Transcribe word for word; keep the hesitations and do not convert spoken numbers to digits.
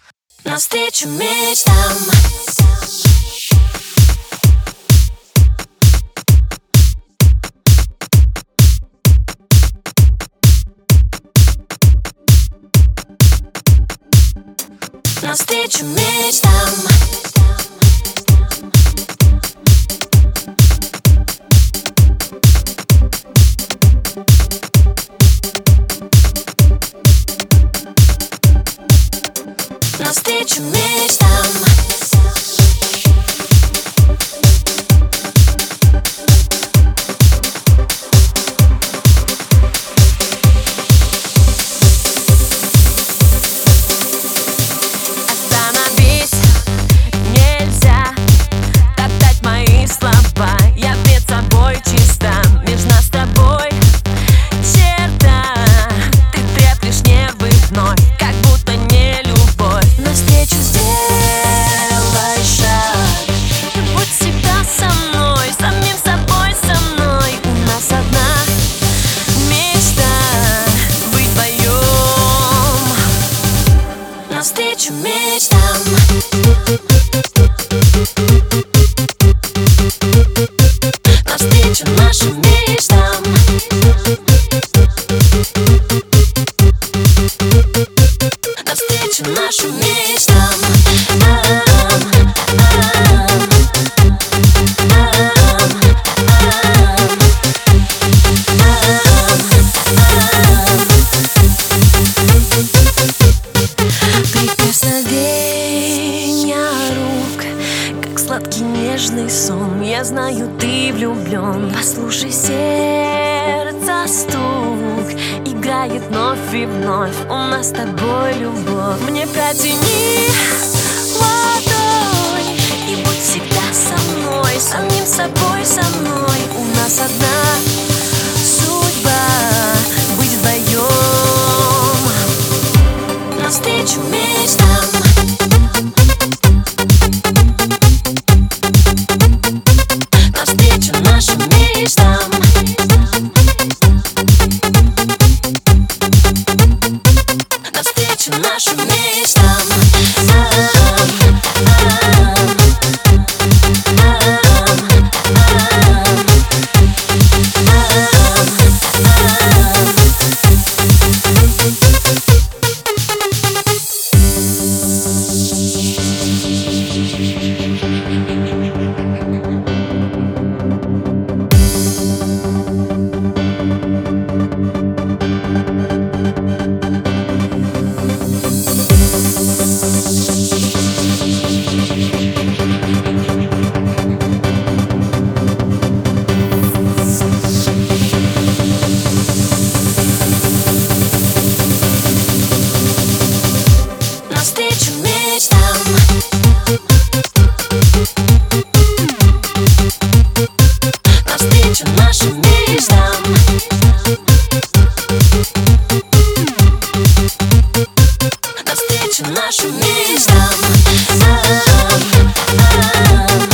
Навстречу мечтам. Навстречу мечтам. Навстречу мечтам. Остановись, нельзя топтать мои слова. Я перед собой чиста, между нас с тобой черта. Ты треплешь нервы вновь, как будто не любовь. Навстречу сделай шаг, и будь всегда со мной, самим собой со мной. У нас одна мечта — быть вдвоем. Навстречу мечтам. Навстречу нашим мечтам. Навстречу нашим мечтам. Прикосновения рук, как сладкий нежный сон. Я знаю, ты влюблен. Послушай сердца стук, играет вновь и вновь. У нас с тобой любовь. Мне протяни ладонь и будь всегда со мной, самим собой со мной. У нас одна судьба — быть вдвоем. Навстречу мечтам. Навстречу нашим мечтам. Навстречу нашим мечтам. Навстречу мечтам. Навстречу нашим мечтам. Навстречу нашим мечтам.